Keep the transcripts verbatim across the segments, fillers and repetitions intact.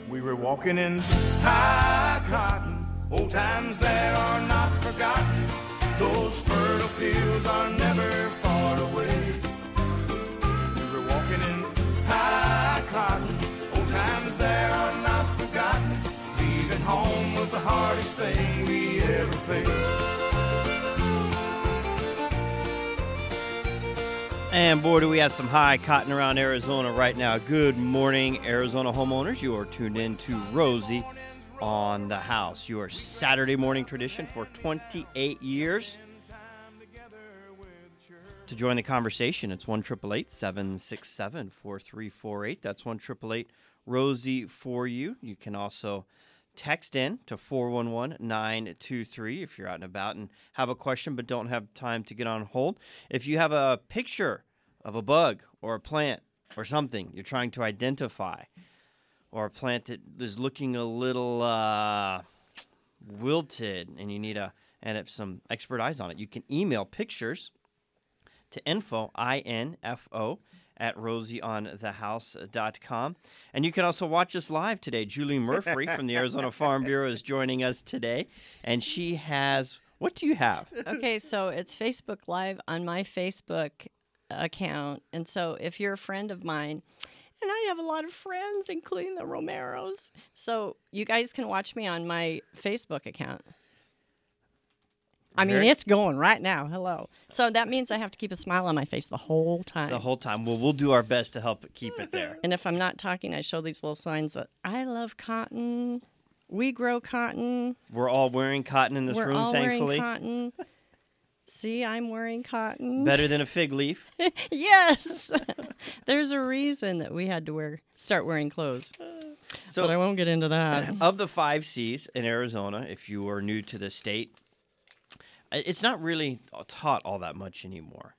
We were walking in high cotton. Old times there are not forgotten. Those fertile fields are never far away. We were walking in high cotton. Old times there are not forgotten. Leaving home was the hardest thing we ever faced. And boy, do we have some high cotton around Arizona right now. Good morning, Arizona homeowners. You are tuned in to Rosie on the House, your Saturday morning tradition for twenty-eight years. To join the conversation, it's one eight eight eight, seven six seven, four three four eight. That's one eight eight eight, Rosie for you. You can also text in to four one one, nine two three if you're out and about and have a question but don't have time to get on hold. If you have a picture of a bug or a plant or something you're trying to identify, or a plant that is looking a little uh, wilted and you need a and have some expert eyes on it, you can email pictures to info, I N F O, at rosie on the house dot com. And you can also watch us live today. Julie Murphy from the Arizona Farm Bureau is joining us today. And she has, what do you have? Okay, so it's Facebook Live on my Facebook account. And so if you're a friend of mine, and I have a lot of friends, including the Romeros, so you guys can watch me on my Facebook account. I mean, Very- it's going right now. Hello. So that means I have to keep a smile on my face the whole time. The whole time. Well, we'll do our best to help keep it there. And if I'm not talking, I show these little signs that I love cotton. We grow cotton. We're all wearing cotton in this We're room, all thankfully. wearing cotton. See, I'm wearing cotton. Better than a fig leaf. Yes. There's a reason that we had to wear start wearing clothes. So, But I won't get into that. of the five C's in Arizona, if you are new to the state, it's not really taught all that much anymore.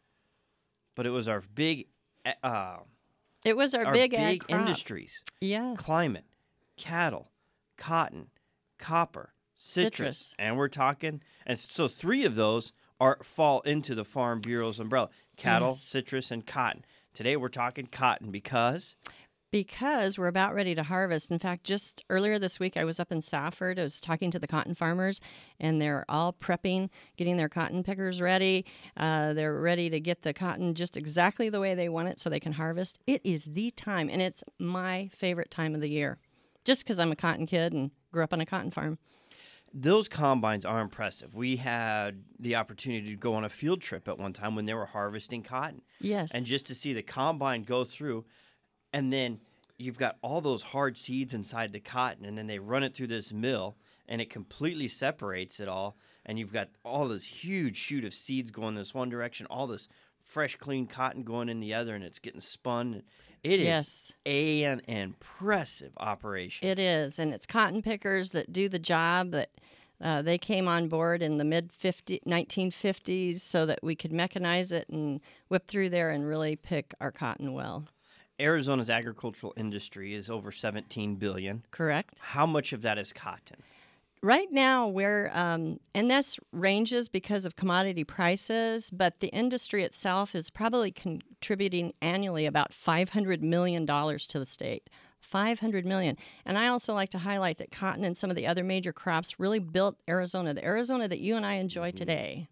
But it was our big, uh, It was our, our big, big, ag crop. industries: Yes. climate, cattle, cotton, copper, citrus, Citrus. and we're talking. And so three of those are fall into the Farm Bureau's umbrella: cattle, Yes. citrus, and cotton. Today we're talking cotton because Because we're about ready to harvest. In fact, just earlier this week, I was up in Safford. I was talking to the cotton farmers, and they're all prepping, getting their cotton pickers ready. Uh, they're ready to get the cotton just exactly the way they want it so they can harvest. It is the time, and it's my favorite time of the year, just because I'm a cotton kid and grew up on a cotton farm. those combines are impressive. We had the opportunity to go on a field trip at one time when they were harvesting cotton. Yes. And just to see the combine go through, and then you've got all those hard seeds inside the cotton, and then they run it through this mill, and it completely separates it all, and you've got all this huge chute of seeds going this one direction, all this fresh, clean cotton going in the other, and it's getting spun. It is Yes. an impressive operation. It is, and it's cotton pickers that do the job. That uh, they came on board in the mid nineteen fifties so that we could mechanize it and whip through there and really pick our cotton well. Arizona's agricultural industry is over seventeen billion dollars. Correct. How much of that is cotton? Right now, we're, um, and this ranges because of commodity prices, but the industry itself is probably contributing annually about five hundred million dollars to the state. five hundred million dollars. And I also like to highlight that cotton and some of the other major crops really built Arizona. The Arizona that you and I enjoy today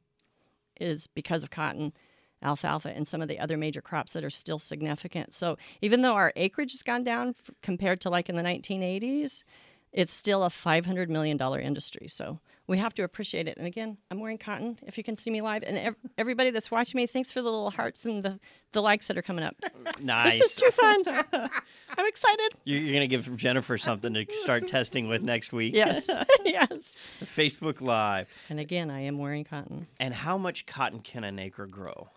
is because of cotton, alfalfa, and some of the other major crops that are still significant. So even though our acreage has gone down f- compared to like in the nineteen eighties, it's still a five hundred million dollars industry. So we have to appreciate it. And again, I'm wearing cotton, if you can see me live. And ev- everybody that's watching me, thanks for the little hearts and the, the likes that are coming up. Nice. This is too fun. I'm excited. You're going to give Jennifer something to start testing with next week. Yes. Yes. Facebook Live. And again, I am wearing cotton. And how much cotton can an acre grow?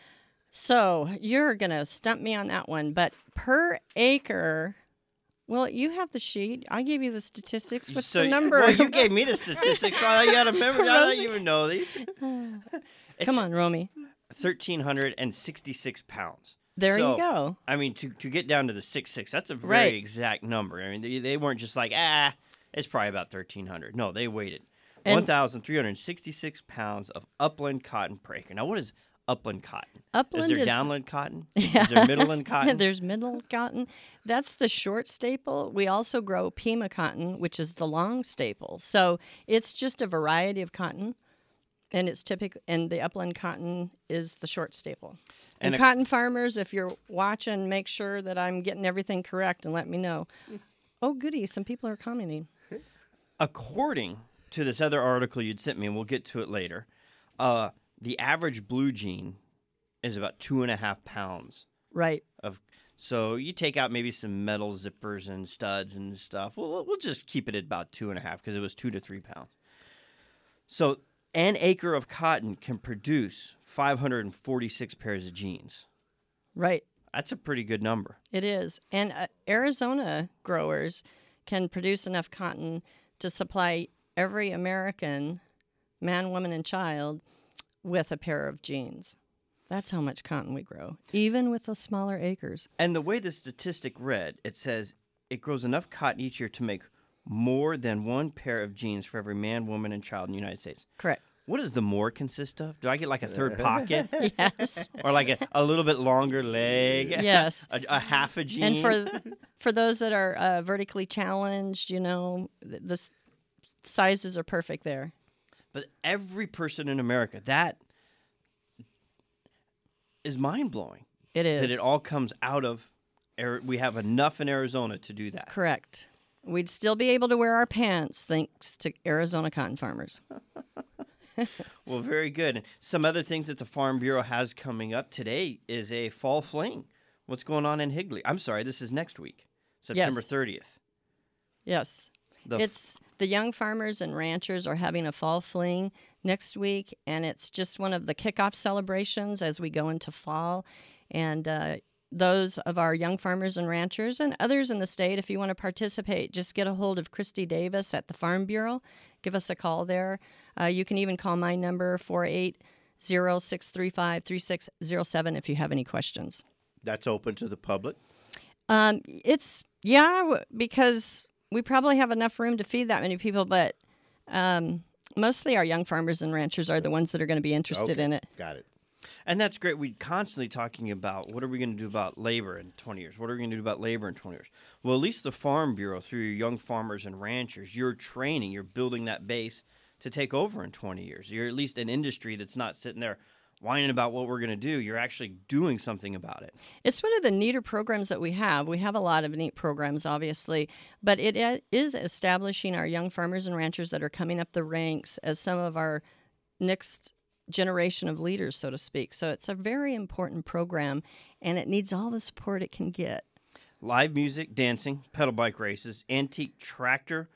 So you're going to stump me on that one. But per acre, well, you have the sheet. I gave you the statistics. What's So- the number? Well, you gave me the statistics. So I got to remember. I don't Rosie. even know these. Come on, Romy. one thousand three hundred sixty-six pounds. There So, you go. I mean, to, to get down to the six six, that's a very Right. exact number. I mean, they, they weren't just like, ah, it's probably about thirteen hundred. No, they weighted. And- one thousand three hundred sixty-six pounds of upland cotton per acre. Now, what does upland cotton. Upland is there is downland cotton? Is there middleland cotton? There's middle cotton. That's the short staple. We also grow Pima cotton, which is the long staple. So it's just a variety of cotton, and it's typical. And the upland cotton is the short staple. And, And a- cotton farmers, if you're watching, make sure that I'm getting everything correct and let me know. Oh, goody! Some people are commenting. According to this other article you'd sent me, and we'll get to it later, uh, the average blue jean is about two and a half pounds Right. of. So you take out maybe some metal zippers and studs and stuff. We'll we'll just keep it at about two and a half because it was two to three pounds. So an acre of cotton can produce five hundred forty-six pairs of jeans. Right. That's a pretty good number. It is. And uh, Arizona growers can produce enough cotton to supply every American man, woman, and child with a pair of jeans. That's how much cotton we grow, even with the smaller acres. And the way the statistic read, it says it grows enough cotton each year to make more than one pair of jeans for every man, woman, and child in the United States. Correct. What does the more consist of? Do I get like a third pocket? Yes. Or like a, a little bit longer leg? Yes. a, a half a jean? And for for those that are uh, vertically challenged, you know, th- the s- sizes are perfect there. But every person in America, that is mind-blowing. It is. That it all comes out of, Ari- we have enough in Arizona to do that. Correct. We'd still be able to wear our pants thanks to Arizona cotton farmers. Well, very good. And some other things that the Farm Bureau has coming up today is a fall fling. What's going on in Higley? I'm sorry, this is next week, September Yes. thirtieth. Yes. The f- It's the young farmers and ranchers are having a fall fling next week, and it's just one of the kickoff celebrations as we go into fall. And uh, those of our young farmers and ranchers and others in the state, if you want to participate, just get a hold of Christy Davis at the Farm Bureau. Give us a call there. Uh, you can even call my number, four eight zero, six three five, three six zero seven, if you have any questions. That's open to the public. Um, it's, yeah, w- because we probably have enough room to feed that many people, but um, mostly our young farmers and ranchers are the ones that are going to be interested Okay. in it. Got it. And that's great. We're constantly talking about what are we going to do about labor in twenty years? What are we going to do about labor in twenty years? Well, at least the Farm Bureau, through your young farmers and ranchers, you're training, you're building that base to take over in twenty years. You're at least an industry that's not sitting there whining about what we're going to do. You're actually doing something about it. It's one of the neater programs that we have. We have a lot of neat programs, obviously, but it i- is establishing our young farmers and ranchers that are coming up the ranks as some of our next generation of leaders, so to speak. So it's a very important program, and it needs all the support it can get. Live music, dancing, pedal bike races, antique tractor,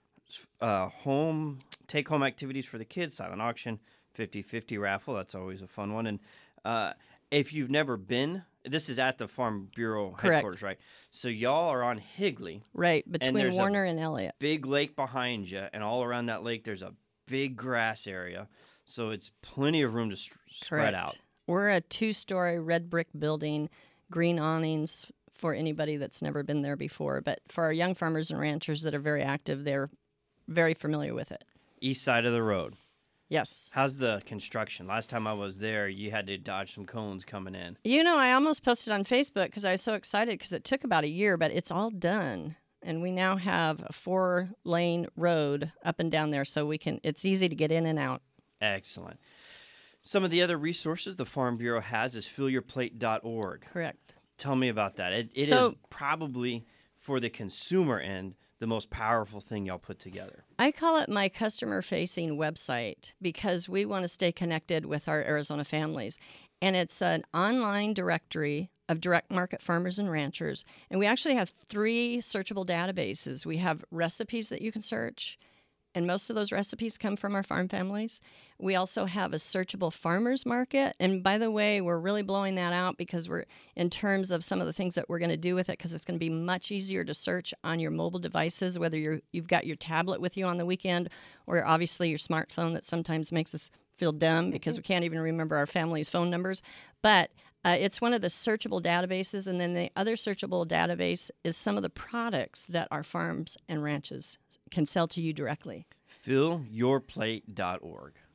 uh, home take-home activities for the kids, silent auction, fifty-fifty raffle. That's always a fun one. And uh, if you've never been, this is at the Farm Bureau Correct. headquarters, right? So y'all are on Higley, Right, between there's a- Warner and Elliott. big lake behind you, and all around that lake there's a big grass area. So it's plenty of room to s- spread Correct. out. We're a two-story red brick building, green awnings for anybody that's never been there before. But for our young farmers and ranchers that are very active, they're very familiar with it. East side of the road. Yes. How's the construction? Last time I was there, you had to dodge some cones coming in. You know, I almost posted on Facebook because I was so excited because it took about a year, but it's all done. And we now have a four-lane road up and down there, so we can. It's easy to get in and out. Excellent. Some of the other resources the Farm Bureau has is fill your plate dot org. Correct. Tell me about that. It, it is So- probably, for the consumer end, the most powerful thing y'all put together. I call it my customer-facing website because we want to stay connected with our Arizona families. And it's an online directory of direct market farmers and ranchers. And we actually have three searchable databases. We have recipes that you can search, and most of those recipes come from our farm families. We also have a searchable farmers market. And by the way, we're really blowing that out because we're in terms of some of the things that we're going to do with it, because it's going to be much easier to search on your mobile devices, whether you're, you've got your tablet with you on the weekend or obviously your smartphone that sometimes makes us feel dumb because we can't even remember our family's phone numbers. But uh, it's one of the searchable databases. And then the other searchable database is some of the products that our farms and ranches can sell to you directly. fill your plate dot org.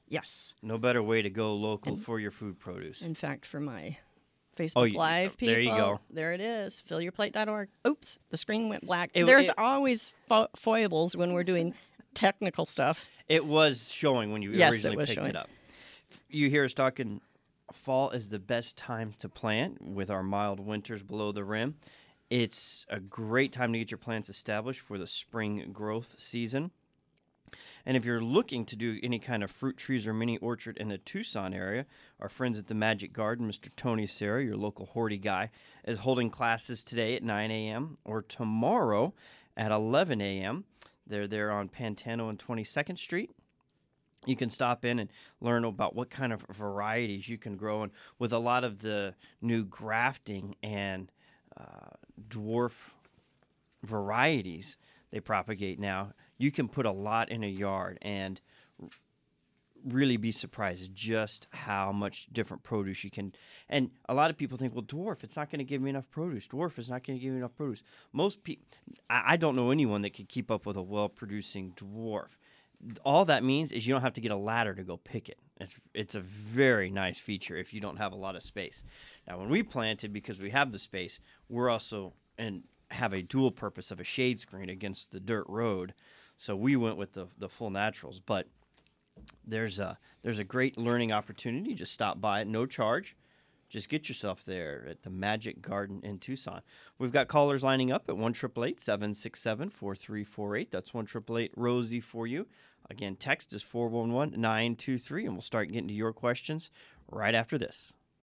Yes. No better way to go local for your food produce. In fact, for my Facebook Oh, you- Live people, there you go. there it is, fill your plate dot org. Oops, the screen went black. It- There's it- always fo- foibles when we're doing technical stuff. It was showing when you Yes, it originally was picked showing. it up. You hear us talking, fall is the best time to plant with our mild winters below the rim. It's a great time to get your plants established for the spring growth season. And if you're looking to do any kind of fruit trees or mini orchard in the Tucson area, our friends at the Magic Garden, Mister Tony Serra, your local Horty guy, is holding classes today at nine a.m. or tomorrow at eleven a.m. They're there on Pantano and twenty-second Street. You can stop in and learn about what kind of varieties you can grow. And with a lot of the new grafting and uh, dwarf varieties they propagate now, you can put a lot in a yard and r- really be surprised just how much different produce you can. And a lot of people think, well, dwarf, it's not going to give me enough produce. Dwarf is not going to give me enough produce. Most people, I, I don't know anyone that could keep up with a well-producing dwarf. All that means is you don't have to get a ladder to go pick it. It's, it's a very nice feature if you don't have a lot of space. Now, when we planted, because we have the space, we're also and have a dual purpose of a shade screen against the dirt road. So we went with the the full naturals. But there's a there's a great learning opportunity. Just stop by at no charge. Just get yourself there at the Magic Garden in Tucson. We've got callers lining up at one eight eight eight, seven six seven, four three four eight. That's one eight eight eight, Rosie for you. Again, text is four one one, nine two three, and we'll start getting to your questions right after this.